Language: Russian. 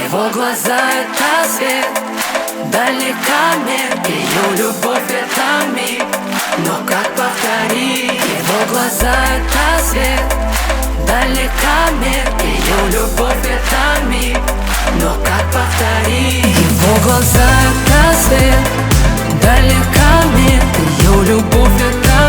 Его глаза — это свет, далекомер. Ее любовь — это миг, но как повторить? Его глаза — это свет, далекомер. Ее любовь — это миг, но как повторить? Его глаза — это свет, далекомер. Ее любовь — это